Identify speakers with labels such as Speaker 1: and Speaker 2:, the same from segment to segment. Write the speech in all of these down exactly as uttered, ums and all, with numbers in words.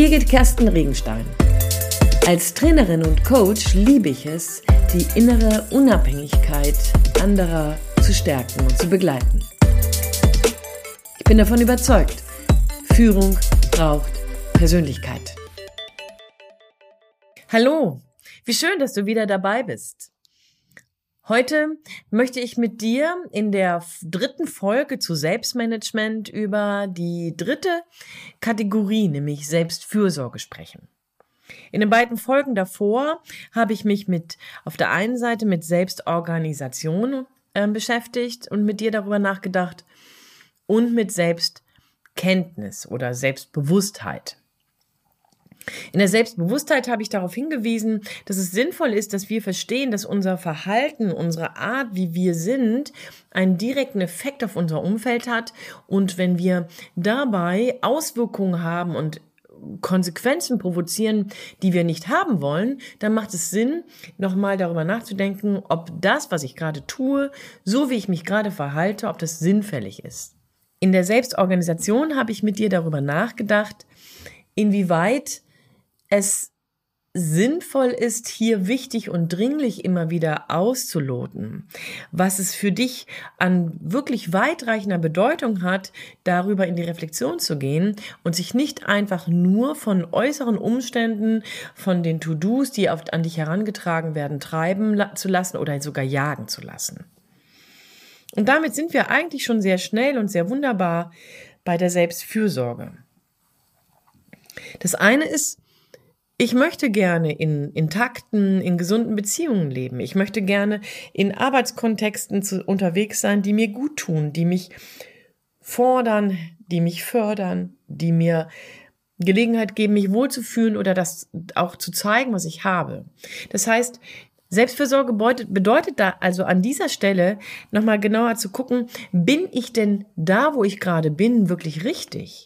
Speaker 1: Birgit Kersten Regenstein. Als Trainerin und Coach liebe ich es, die innere Unabhängigkeit anderer zu stärken und zu begleiten. Ich bin davon überzeugt, Führung braucht Persönlichkeit. Hallo, wie schön, dass du wieder dabei bist. Heute möchte ich mit dir in der dritten Folge zu Selbstmanagement über die dritte Kategorie, nämlich Selbstfürsorge, sprechen. In den beiden Folgen davor habe ich mich mit auf der einen Seite mit Selbstorganisation äh, beschäftigt und mit dir darüber nachgedacht und mit Selbstkenntnis oder Selbstbewusstheit. In der Selbstbewusstheit habe ich darauf hingewiesen, dass es sinnvoll ist, dass wir verstehen, dass unser Verhalten, unsere Art, wie wir sind, einen direkten Effekt auf unser Umfeld hat. Und wenn wir dabei Auswirkungen haben und Konsequenzen provozieren, die wir nicht haben wollen, dann macht es Sinn, nochmal darüber nachzudenken, ob das, was ich gerade tue, so wie ich mich gerade verhalte, ob das sinnfällig ist. In der Selbstorganisation habe ich mit dir darüber nachgedacht, inwieweit es sinnvoll ist, hier wichtig und dringlich immer wieder auszuloten, was es für dich an wirklich weitreichender Bedeutung hat, darüber in die Reflexion zu gehen und sich nicht einfach nur von äußeren Umständen, von den To-Dos, die auf, an dich herangetragen werden, treiben la- zu lassen oder sogar jagen zu lassen. Und damit sind wir eigentlich schon sehr schnell und sehr wunderbar bei der Selbstfürsorge. Das eine ist, ich möchte gerne in intakten, in gesunden Beziehungen leben. Ich möchte gerne in Arbeitskontexten zu, unterwegs sein, die mir gut tun, die mich fordern, die mich fördern, die mir Gelegenheit geben, mich wohlzufühlen oder das auch zu zeigen, was ich habe. Das heißt, Selbstfürsorge bedeutet, bedeutet da also an dieser Stelle nochmal genauer zu gucken, bin ich denn da, wo ich gerade bin, wirklich richtig?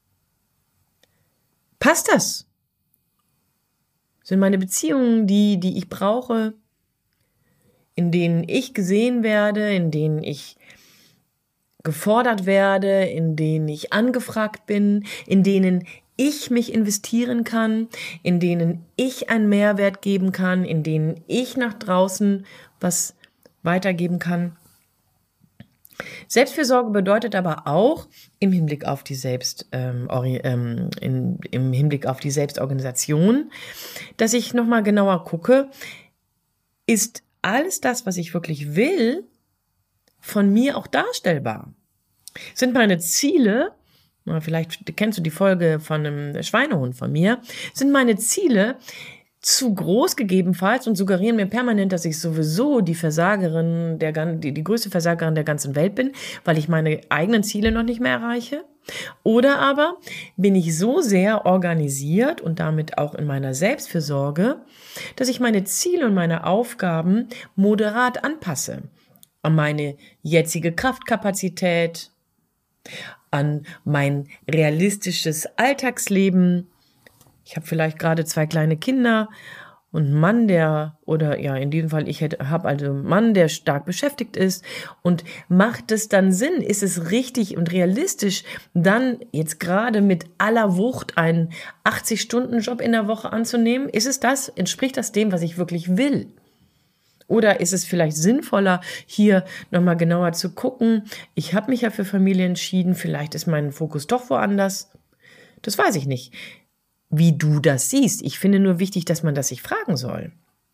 Speaker 1: Passt das? Sind meine Beziehungen die, die ich brauche, in denen ich gesehen werde, in denen ich gefordert werde, in denen ich angefragt bin, in denen ich mich investieren kann, in denen ich einen Mehrwert geben kann, in denen ich nach draußen was weitergeben kann? Selbstfürsorge bedeutet aber auch im Hinblick auf die Selbst, ähm, ähm, in, im Hinblick auf die Selbstorganisation, dass ich nochmal genauer gucke, ist alles das, was ich wirklich will, von mir auch darstellbar? Sind meine Ziele, vielleicht kennst du die Folge von einem Schweinehund von mir, sind meine Ziele zu groß gegebenenfalls und suggerieren mir permanent, dass ich sowieso die Versagerin, der, die, die größte Versagerin der ganzen Welt bin, weil ich meine eigenen Ziele noch nicht mehr erreiche? Oder aber bin ich so sehr organisiert und damit auch in meiner Selbstfürsorge, dass ich meine Ziele und meine Aufgaben moderat anpasse an meine jetzige Kraftkapazität, an mein realistisches Alltagsleben. Ich habe vielleicht gerade zwei kleine Kinder und einen Mann, der, oder ja, in diesem Fall, ich habe also einen Mann, der stark beschäftigt ist. Und macht es dann Sinn? Ist es richtig und realistisch, dann jetzt gerade mit aller Wucht einen achtzig-Stunden-Job in der Woche anzunehmen? Ist es das? Entspricht das dem, was ich wirklich will? Oder ist es vielleicht sinnvoller, hier nochmal genauer zu gucken? Ich habe mich ja für Familie entschieden, vielleicht ist mein Fokus doch woanders. Das weiß ich nicht, wie du das siehst. Ich finde nur wichtig, dass man das sich fragen soll.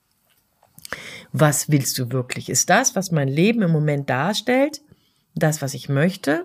Speaker 1: Was willst du wirklich? Ist das, was mein Leben im Moment darstellt, das, was ich möchte?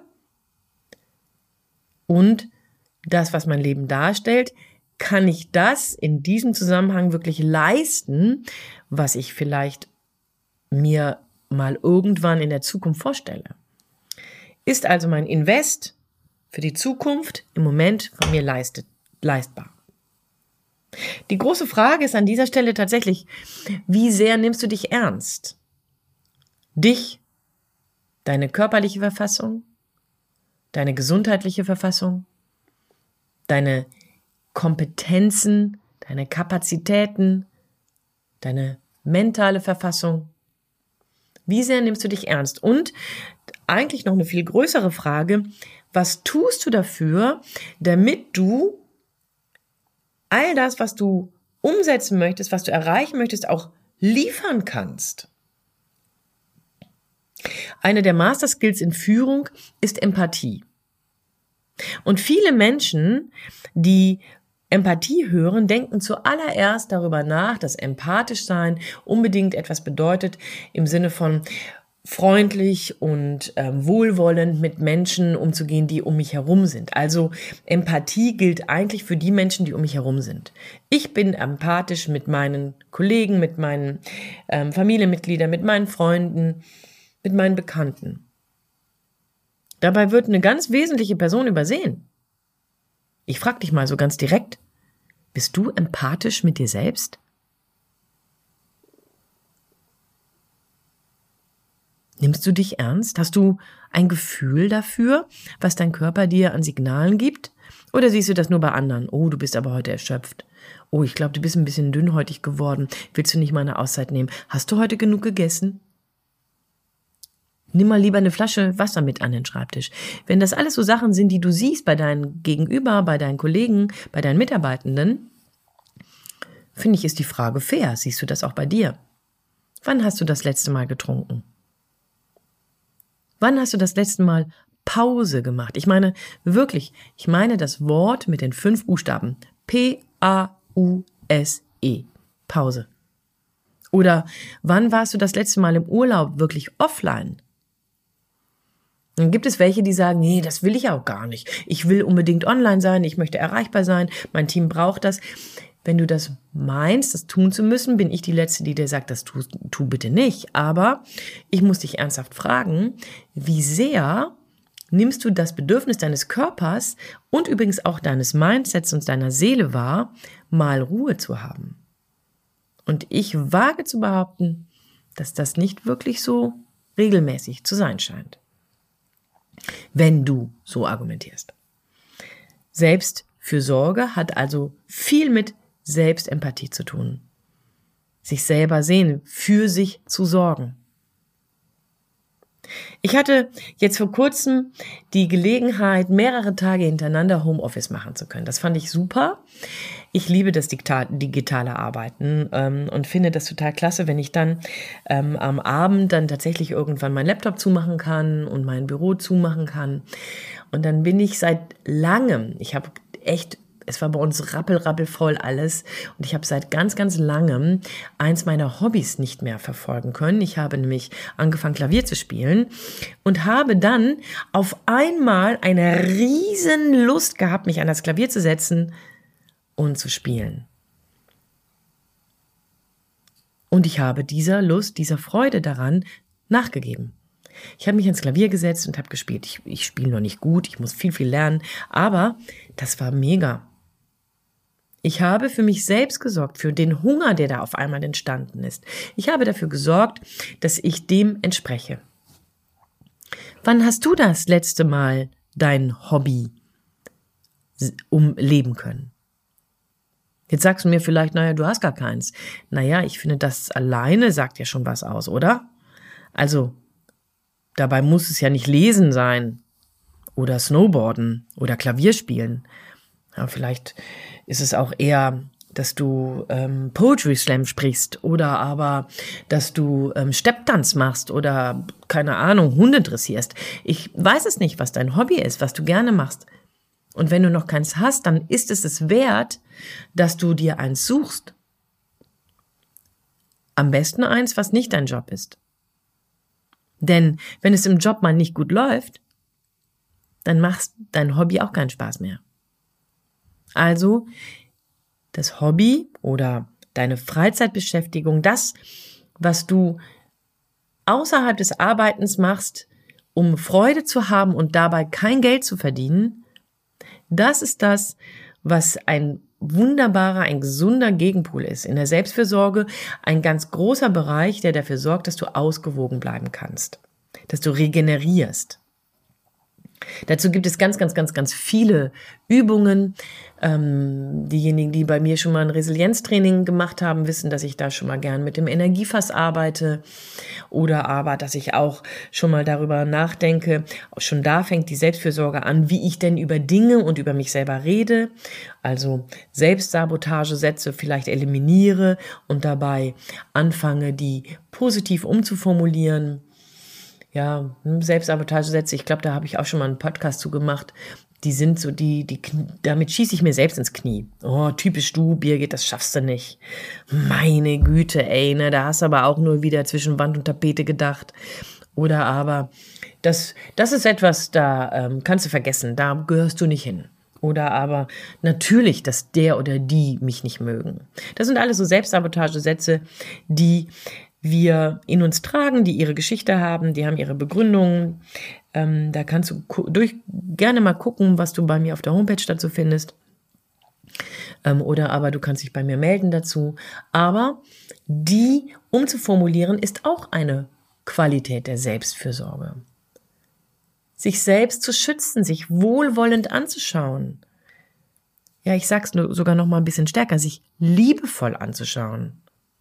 Speaker 1: Und das, was mein Leben darstellt, kann ich das in diesem Zusammenhang wirklich leisten, was ich vielleicht mir mal irgendwann in der Zukunft vorstelle? Ist also mein Invest für die Zukunft im Moment von mir leistet, leistbar? Die große Frage ist an dieser Stelle tatsächlich, wie sehr nimmst du dich ernst? Dich, deine körperliche Verfassung, deine gesundheitliche Verfassung, deine Kompetenzen, deine Kapazitäten, deine mentale Verfassung. Wie sehr nimmst du dich ernst? Und eigentlich noch eine viel größere Frage, was tust du dafür, damit du all das, was du umsetzen möchtest, was du erreichen möchtest, auch liefern kannst. Eine der Master Skills in Führung ist Empathie. Und viele Menschen, die Empathie hören, denken zuallererst darüber nach, dass empathisch sein unbedingt etwas bedeutet im Sinne von freundlich und ähm, wohlwollend mit Menschen umzugehen, die um mich herum sind. Also Empathie gilt eigentlich für die Menschen, die um mich herum sind. Ich bin empathisch mit meinen Kollegen, mit meinen ähm, Familienmitgliedern, mit meinen Freunden, mit meinen Bekannten. Dabei wird eine ganz wesentliche Person übersehen. Ich frage dich mal so ganz direkt, bist du empathisch mit dir selbst? Nimmst du dich ernst? Hast du ein Gefühl dafür, was dein Körper dir an Signalen gibt? Oder siehst du das nur bei anderen? Oh, du bist aber heute erschöpft. Oh, ich glaube, du bist ein bisschen dünnhäutig geworden. Willst du nicht mal eine Auszeit nehmen? Hast du heute genug gegessen? Nimm mal lieber eine Flasche Wasser mit an den Schreibtisch. Wenn das alles so Sachen sind, die du siehst bei deinen Gegenüber, bei deinen Kollegen, bei deinen Mitarbeitenden, finde ich, ist die Frage fair. Siehst du das auch bei dir? Wann hast du das letzte Mal getrunken? Wann hast du das letzte Mal Pause gemacht? Ich meine, wirklich, ich meine das Wort mit den fünf Buchstaben. P A U S E. Pause. Oder wann warst du das letzte Mal im Urlaub wirklich offline? Dann gibt es welche, die sagen, nee, das will ich auch gar nicht. Ich will unbedingt online sein, ich möchte erreichbar sein, mein Team braucht das. Wenn du das meinst, das tun zu müssen, bin ich die Letzte, die dir sagt, das tu, tu bitte nicht. Aber ich muss dich ernsthaft fragen, wie sehr nimmst du das Bedürfnis deines Körpers und übrigens auch deines Mindsets und deiner Seele wahr, mal Ruhe zu haben? Und ich wage zu behaupten, dass das nicht wirklich so regelmäßig zu sein scheint, wenn du so argumentierst. Selbstfürsorge hat also viel mit Selbstempathie zu tun. Sich selber sehen, für sich zu sorgen. Ich hatte jetzt vor kurzem die Gelegenheit, mehrere Tage hintereinander Homeoffice machen zu können. Das fand ich super. Ich liebe das digitale Arbeiten ähm, und finde das total klasse, wenn ich dann ähm, am Abend dann tatsächlich irgendwann meinen Laptop zumachen kann und mein Büro zumachen kann. Und dann bin ich seit langem, ich habe echt, es war bei uns rappel, rappel voll alles und ich habe seit ganz, ganz langem eins meiner Hobbys nicht mehr verfolgen können. Ich habe nämlich angefangen, Klavier zu spielen und habe dann auf einmal eine riesen Lust gehabt, mich an das Klavier zu setzen und zu spielen. Und ich habe dieser Lust, dieser Freude daran nachgegeben. Ich habe mich ans Klavier gesetzt und habe gespielt. Ich, ich spiele noch nicht gut, ich muss viel, viel lernen, aber das war mega. Ich habe für mich selbst gesorgt, für den Hunger, der da auf einmal entstanden ist. Ich habe dafür gesorgt, dass ich dem entspreche. Wann hast du das letzte Mal dein Hobby umleben können? Jetzt sagst du mir vielleicht, naja, du hast gar keins. Naja, ich finde, das alleine sagt ja schon was aus, oder? Also, dabei muss es ja nicht Lesen sein oder Snowboarden oder Klavierspielen. Ja, vielleicht ist es auch eher, dass du ähm, Poetry Slam sprichst oder aber, dass du ähm, Stepptanz machst oder, keine Ahnung, Hunde dressierst. Ich weiß es nicht, was dein Hobby ist, was du gerne machst. Und wenn du noch keins hast, dann ist es es wert, dass du dir eins suchst. Am besten eins, was nicht dein Job ist. Denn wenn es im Job mal nicht gut läuft, dann macht dein Hobby auch keinen Spaß mehr. Also das Hobby oder deine Freizeitbeschäftigung, das, was du außerhalb des Arbeitens machst, um Freude zu haben und dabei kein Geld zu verdienen, das ist das, was ein wunderbarer, ein gesunder Gegenpol ist. In der Selbstfürsorge ein ganz großer Bereich, der dafür sorgt, dass du ausgewogen bleiben kannst, dass du regenerierst. Dazu gibt es ganz, ganz, ganz, ganz viele Übungen. Ähm, diejenigen, die bei mir schon mal ein Resilienztraining gemacht haben, wissen, dass ich da schon mal gern mit dem Energiefass arbeite oder aber, dass ich auch schon mal darüber nachdenke. Schon da fängt die Selbstfürsorge an, wie ich denn über Dinge und über mich selber rede. Also Selbstsabotagesätze vielleicht eliminiere und dabei anfange, die positiv umzuformulieren. Ja, Selbstsabotagesätze, ich glaube, da habe ich auch schon mal einen Podcast zu gemacht. Die sind so, die, die, damit schieße ich mir selbst ins Knie. Oh, typisch du, Birgit, das schaffst du nicht. Meine Güte, ey, ne, da hast du aber auch nur wieder zwischen Wand und Tapete gedacht. Oder aber, das, das ist etwas, da ähm, kannst du vergessen, da gehörst du nicht hin. Oder aber natürlich, dass der oder die mich nicht mögen. Das sind alles so Selbstsabotagesätze, die wir in uns tragen, die ihre Geschichte haben, die haben ihre Begründungen. Ähm, da kannst du durch, gerne mal gucken, was du bei mir auf der Homepage dazu findest. Ähm, oder aber du kannst dich bei mir melden dazu. Aber die umzuformulieren ist auch eine Qualität der Selbstfürsorge. Sich selbst zu schützen, sich wohlwollend anzuschauen. Ja, ich sag's nur sogar noch mal ein bisschen stärker, sich liebevoll anzuschauen.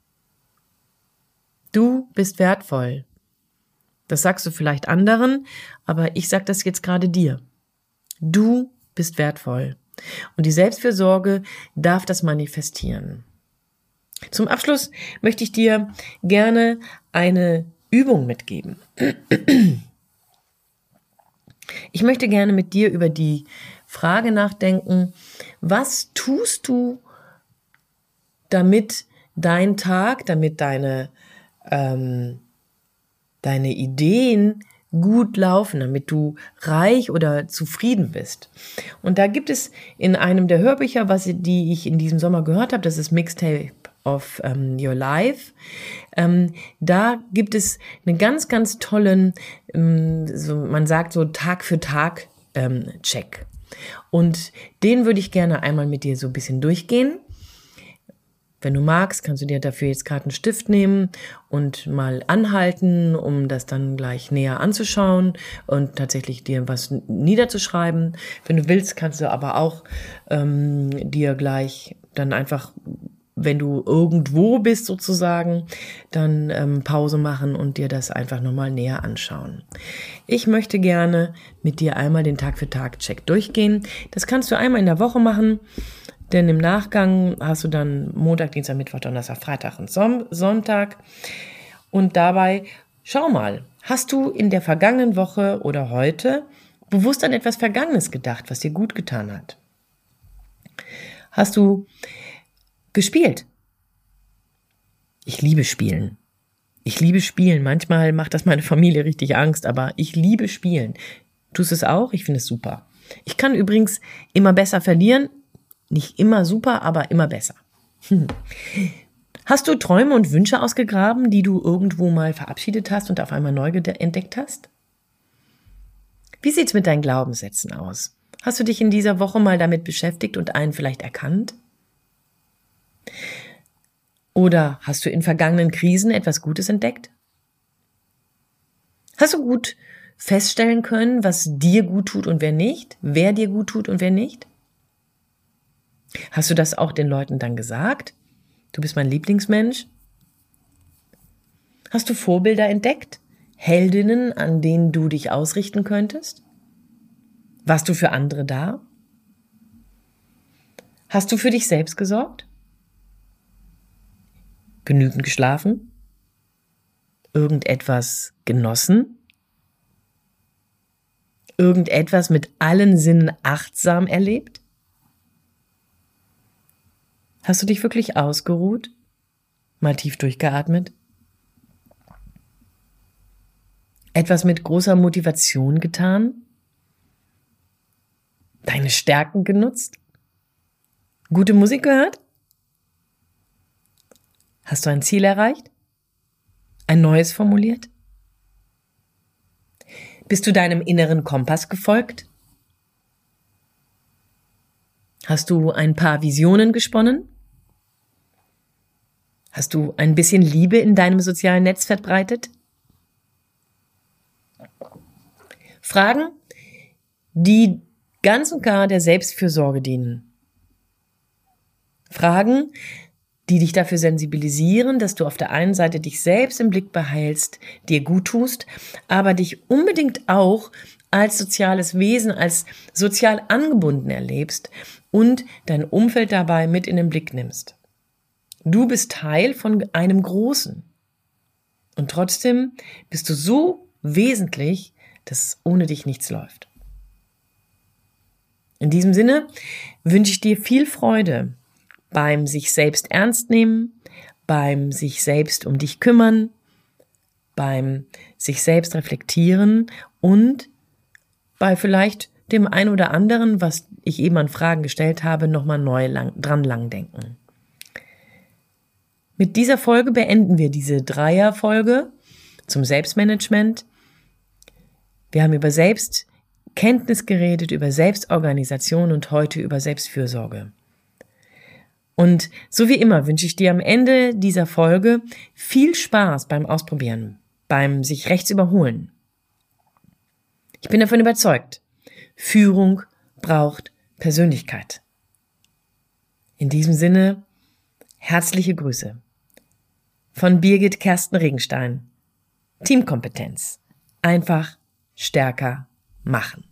Speaker 1: Du bist wertvoll. Das sagst du vielleicht anderen, aber ich sag das jetzt gerade dir. Du bist wertvoll. Und die Selbstfürsorge darf das manifestieren. Zum Abschluss möchte ich dir gerne eine Übung mitgeben. Ich möchte gerne mit dir über die Frage nachdenken, was tust du, damit dein Tag, damit deine ähm, deine Ideen gut laufen, damit du reich oder zufrieden bist. Und da gibt es in einem der Hörbücher, was die ich in diesem Sommer gehört habe, das ist Mixtape of um, Your Life. Ähm, da gibt es einen ganz, ganz tollen, ähm, so, man sagt so Tag für Tag ähm, Check. Und den würde ich gerne einmal mit dir so ein bisschen durchgehen. Wenn du magst, kannst du dir dafür jetzt gerade einen Stift nehmen und mal anhalten, um das dann gleich näher anzuschauen und tatsächlich dir was niederzuschreiben. Wenn du willst, kannst du aber auch ähm, dir gleich dann einfach, wenn du irgendwo bist sozusagen, dann ähm, Pause machen und dir das einfach nochmal näher anschauen. Ich möchte gerne mit dir einmal den Tag-für-Tag-Check durchgehen. Das kannst du einmal in der Woche machen. Denn im Nachgang hast du dann Montag, Dienstag, Mittwoch, Donnerstag, Freitag und Sonntag. Und dabei, schau mal, hast du in der vergangenen Woche oder heute bewusst an etwas Vergangenes gedacht, was dir gut getan hat? Hast du gespielt? Ich liebe Spielen. Ich liebe Spielen. Manchmal macht das meine Familie richtig Angst, aber ich liebe Spielen. Tust es auch? Ich finde es super. Ich kann übrigens immer besser verlieren. Nicht immer super, aber immer besser. Hm. Hast du Träume und Wünsche ausgegraben, die du irgendwo mal verabschiedet hast und auf einmal neu entdeckt hast? Wie sieht's mit deinen Glaubenssätzen aus? Hast du dich in dieser Woche mal damit beschäftigt und einen vielleicht erkannt? Oder hast du in vergangenen Krisen etwas Gutes entdeckt? Hast du gut feststellen können, was dir gut tut und wer nicht? Wer dir gut tut und wer nicht? Hast du das auch den Leuten dann gesagt? Du bist mein Lieblingsmensch? Hast du Vorbilder entdeckt? Heldinnen, an denen du dich ausrichten könntest? Warst du für andere da? Hast du für dich selbst gesorgt? Genügend geschlafen? Irgendetwas genossen? Irgendetwas mit allen Sinnen achtsam erlebt? Hast du dich wirklich ausgeruht? Mal tief durchgeatmet? Etwas mit großer Motivation getan? Deine Stärken genutzt? Gute Musik gehört? Hast du ein Ziel erreicht? Ein neues formuliert? Bist du deinem inneren Kompass gefolgt? Hast du ein paar Visionen gesponnen? Hast du ein bisschen Liebe in deinem sozialen Netz verbreitet? Fragen, die ganz und gar der Selbstfürsorge dienen. Fragen, die dich dafür sensibilisieren, dass du auf der einen Seite dich selbst im Blick behältst, dir gut tust, aber dich unbedingt auch als soziales Wesen, als sozial angebunden erlebst und dein Umfeld dabei mit in den Blick nimmst. Du bist Teil von einem Großen. Und trotzdem bist du so wesentlich, dass ohne dich nichts läuft. In diesem Sinne wünsche ich dir viel Freude beim sich selbst ernst nehmen, beim sich selbst um dich kümmern, beim sich selbst reflektieren und bei vielleicht dem ein oder anderen, was ich eben an Fragen gestellt habe, nochmal neu lang, dran lang denken. Mit dieser Folge beenden wir diese Dreierfolge zum Selbstmanagement. Wir haben über Selbstkenntnis geredet, über Selbstorganisation und heute über Selbstfürsorge. Und so wie immer wünsche ich dir am Ende dieser Folge viel Spaß beim Ausprobieren, beim sich rechts überholen. Ich bin davon überzeugt, Führung braucht Persönlichkeit. In diesem Sinne, herzliche Grüße von Birgit Kersten Regenstein. Teamkompetenz. Einfach stärker machen.